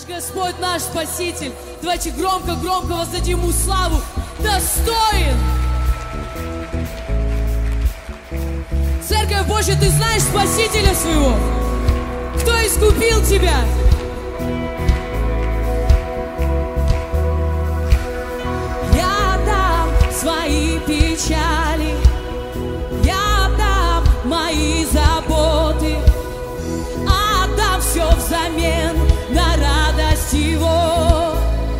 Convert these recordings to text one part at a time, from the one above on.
Господь наш Спаситель. Давайте громко-громко воздадим Ему славу. Достоин! Церковь Божья, ты знаешь Спасителя своего? Кто искупил тебя? Я отдам свои печали, я отдам мои заботы, отдам все взамен на радость Его.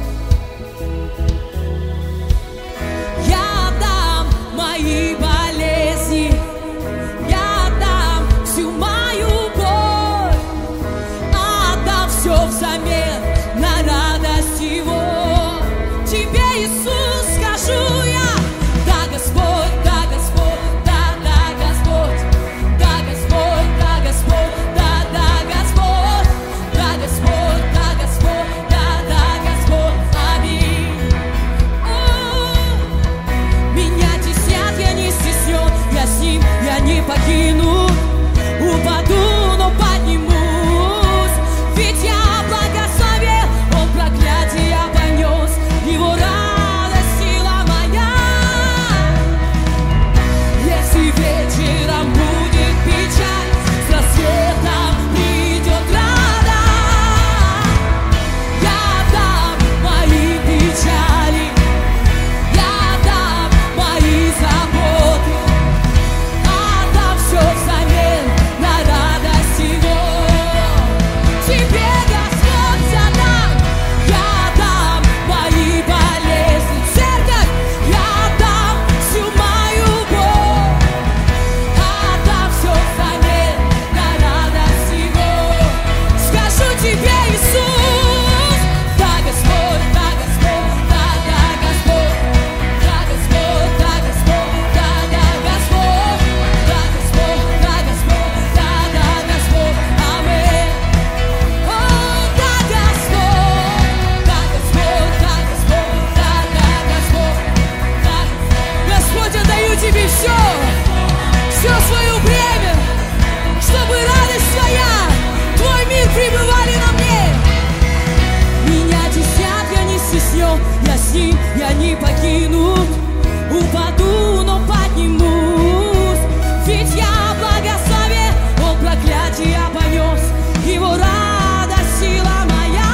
Я отдам мои болезни, я отдам всю мою боль, отдам все взамен на радость Его. Тебе, Иисус, скажу я: да, Господь, да, Господь, да, да, Господь, да, Господь, да, Господь, да, да, Господь, да, Господь, да, Господь, да, да, Господь, аминь. Меня теснят, я не стеснен, я с Ним, я не покину, упаду, но поднимусь, ведь я благословен, Он проклятия понес, Его радость сила моя. Если вечером будет печаль, с рассветом придет радость. Я отдам мои печали, я отдам мои заботы, отдам все взамен на радость Его. Тебе, Господь, отдам, я отдам мои болезни. Церковь, я отдам всю мою боль, отдам все взамен на радость Его. Скажу тебе, Иисус, да, Господь, да, Господь, да, да, Господь, да, Господь, да, Господь, да, да, Господь, да, Господь, да, Господь, да, да, Господь, аминь. О, да, Господь, да, Господь, да, Господь, да, да, Господь, да. Господь, отдаю Тебе все свое время, чтобы радость Твоя, Твой мир пребывали на мне. Меня теснят, я не стеснен, я с Ним, я не покинут, упаду, но поднимусь, ведь я благословен, Он проклятия понес, Его радость сила моя.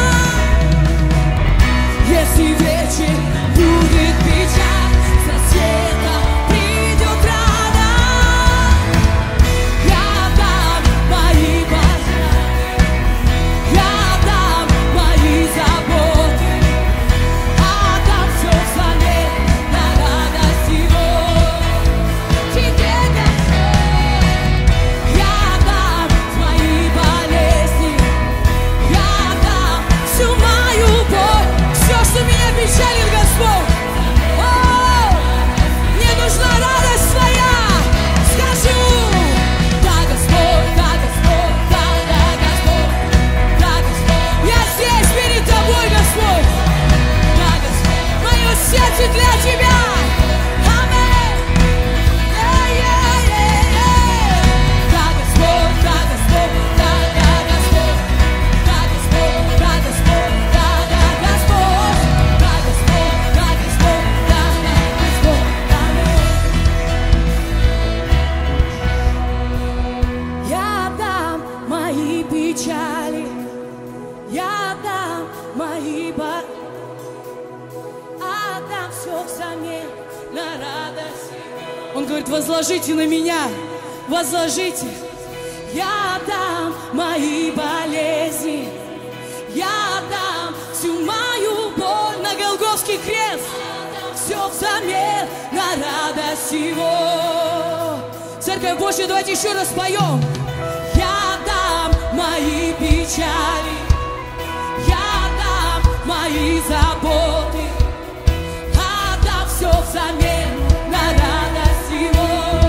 Если вечер будет печаль, со светом придет радость. Я отдам мои болезни, я отдам мои заботы, отдам все взамен на радость Его. Тебе, Господь, я отдам мои болезни, я отдам всю мою боль, все, что меня печалит, Господь. О, мне нужна радость Твоя. Скажу: да, Господь, да, Господь, да, да, Господь, да, Господь. Я здесь перед Тобой, Господь. Да, Господь, мое сердце для Тебя. Аминь. Да, Господь, да, Господь, да, да, Господь, да, Господь, да, Господь, да, да, Господь, да, Господь, да, Господь, да, да, Господь, аминь. Я отдам мои печали, я отдам мои болезни, отдам все взамен на радость. Он говорит: возложите на меня, возложите. Я отдам мои болезни, я отдам всю мою боль на Голгофский крест, все взамен на радость Его. Церковь Божья, давайте еще раз поем. Я отдам мои печали, я отдам мои заботы, отдам все взамен на радость Его.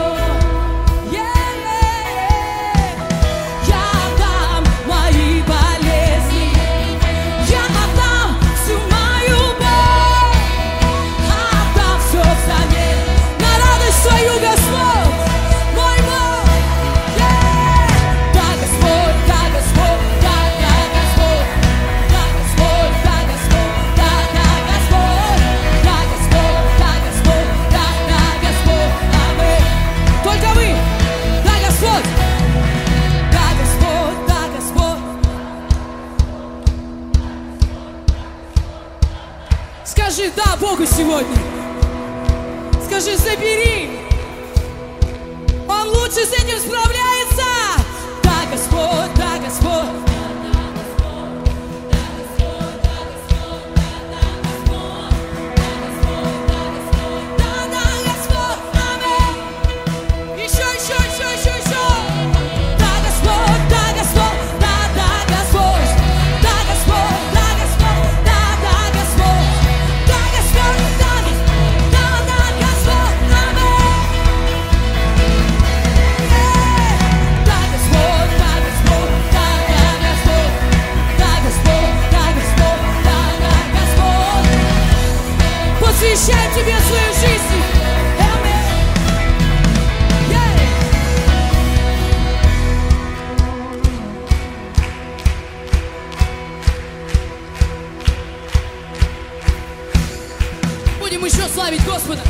Я отдам мои болезни, я отдам всю мою боль, отдам все взамен на радость Твою, Господь, мой Бог. Да, Господь, да, Господь, да, да, Господь. Скажи «да» Богу сегодня. Скажи «забери». Он лучше с этим справляется. Да, Господь, да, Господь. Посвящай тебе свою жизнь. Будем еще славить Господа.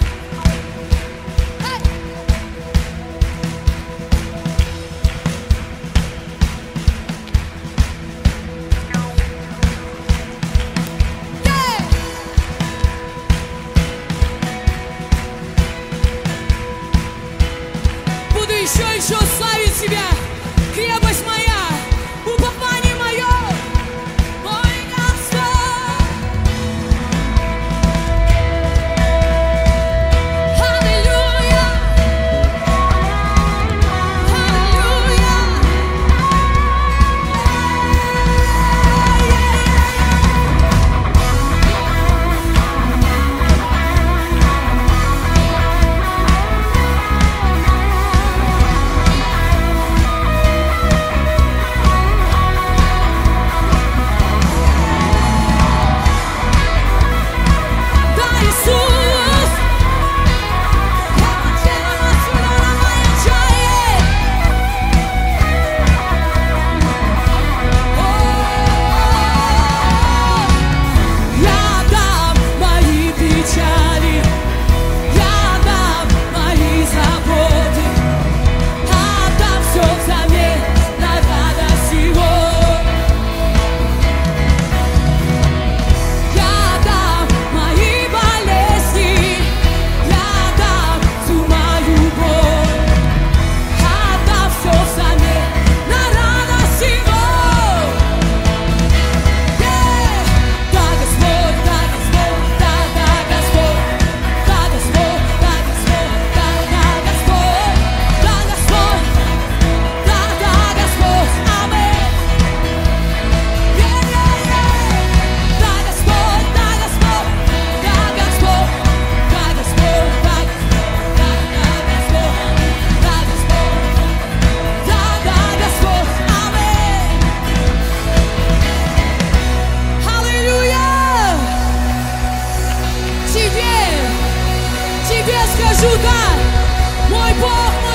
Еще славить Тебя, крепость моя, упование мое, мой Господь. Аллилуйя, аллилуйя. Тебе скажу да, мой Бог,